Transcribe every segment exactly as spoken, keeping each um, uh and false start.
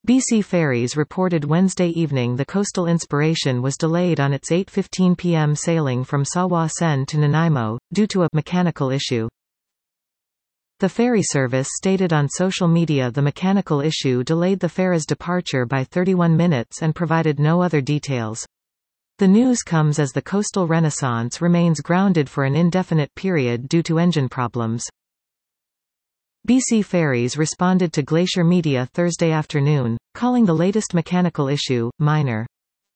B C Ferries reported Wednesday evening the Coastal Inspiration was delayed on its eight fifteen p m sailing from Sawa Sen to Nanaimo, due to a mechanical issue. The ferry service stated on social media the mechanical issue delayed the ferry's departure by thirty-one minutes and provided no other details. The news comes as the Coastal Renaissance remains grounded for an indefinite period due to engine problems. B C Ferries responded to Glacier Media Thursday afternoon, calling the latest mechanical issue minor.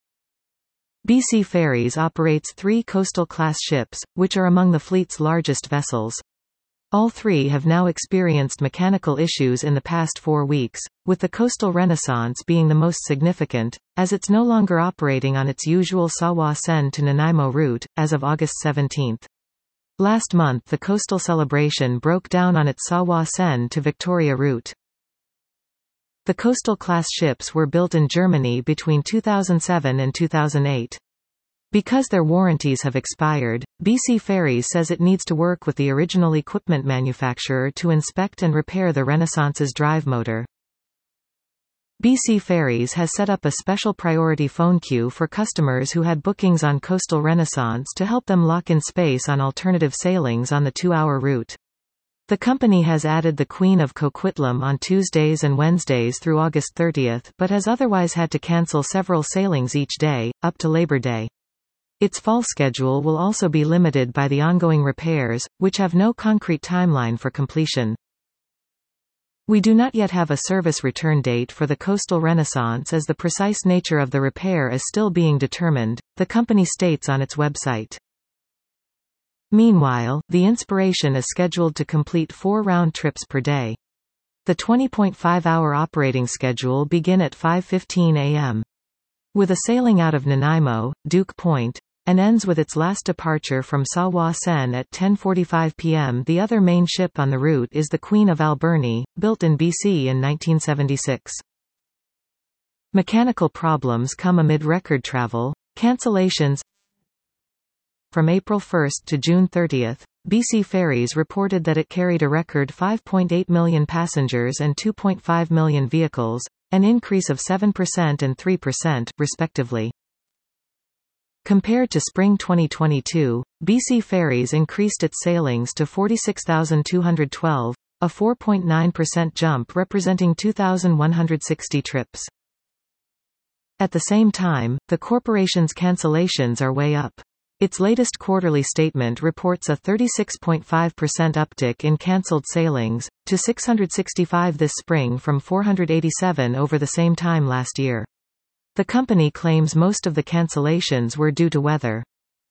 B C Ferries operates three Coastal-class ships, which are among the fleet's largest vessels. All three have now experienced mechanical issues in the past four weeks, with the Coastal Renaissance being the most significant, as it's no longer operating on its usual Sawa Sen to Nanaimo route, as of August seventeenth. Last month the Coastal Celebration broke down on its Sawa Sen to Victoria route. The Coastal-class ships were built in Germany between two thousand seven and two thousand eight. Because their warranties have expired, B C Ferries says it needs to work with the original equipment manufacturer to inspect and repair the Renaissance's drive motor. B C Ferries has set up a special priority phone queue for customers who had bookings on Coastal Renaissance to help them lock in space on alternative sailings on the two-hour route. The company has added the Queen of Coquitlam on Tuesdays and Wednesdays through August thirtieth, but has otherwise had to cancel several sailings each day, up to Labor Day. Its fall schedule will also be limited by the ongoing repairs, which have no concrete timeline for completion. We do not yet have a service return date for the Coastal Renaissance as the precise nature of the repair is still being determined, the company states on its website. Meanwhile, the Inspiration is scheduled to complete four round trips per day. The twenty point five hour operating schedule begin at five fifteen a m with a sailing out of Nanaimo, Duke Point, and ends with its last departure from Sawa Sen at ten forty-five p m The other main ship on the route is the Queen of Alberni, built in B C in nineteen seventy-six. Mechanical problems come amid record travel, cancellations. From April first to June thirtieth, B C Ferries reported that it carried a record five point eight million passengers and two point five million vehicles, an increase of seven percent and three percent, respectively. Compared to spring twenty twenty-two, B C Ferries increased its sailings to forty-six thousand two hundred twelve, a four point nine percent jump representing two thousand one hundred sixty trips. At the same time, the corporation's cancellations are way up. Its latest quarterly statement reports a thirty-six point five percent uptick in cancelled sailings, to six hundred sixty-five this spring from four hundred eighty-seven over the same time last year. The company claims most of the cancellations were due to weather.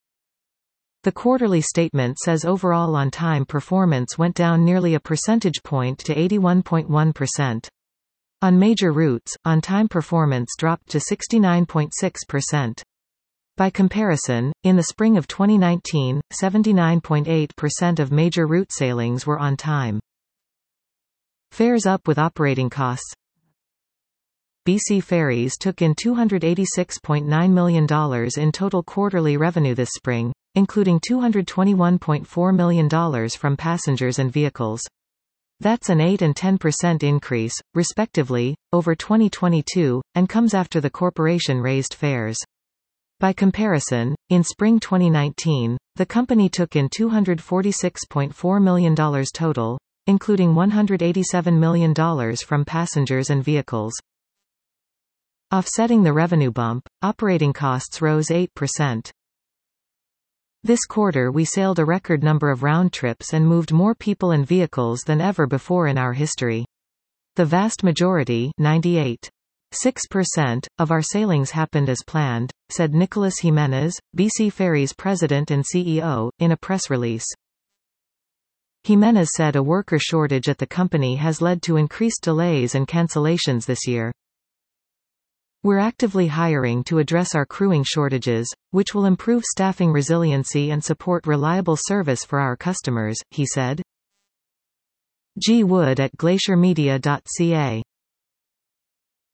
The quarterly statement says overall on-time performance went down nearly a percentage point to eighty-one point one percent. On major routes, on-time performance dropped to sixty-nine point six percent. By comparison, in the spring of twenty nineteen, seventy-nine point eight percent of major route sailings were on time. Fares up with operating costs. B C Ferries took in two hundred eighty-six point nine million dollars in total quarterly revenue this spring, including two hundred twenty-one point four million dollars from passengers and vehicles. That's an eight and ten percent increase, respectively, over twenty twenty-two, and comes after the corporation raised fares. By comparison, in spring twenty nineteen, the company took in two hundred forty-six point four million dollars total, including one hundred eighty-seven million dollars from passengers and vehicles. Offsetting the revenue bump, operating costs rose eight percent. This quarter we sailed a record number of round trips and moved more people and vehicles than ever before in our history. The vast majority, ninety-eight point six percent, of our sailings happened as planned, said Nicolas Jimenez, B C Ferries president and C E O, in a press release. Jimenez said a worker shortage at the company has led to increased delays and cancellations this year. We're actively hiring to address our crewing shortages, which will improve staffing resiliency and support reliable service for our customers, he said. G. Wood at glacier media dot c a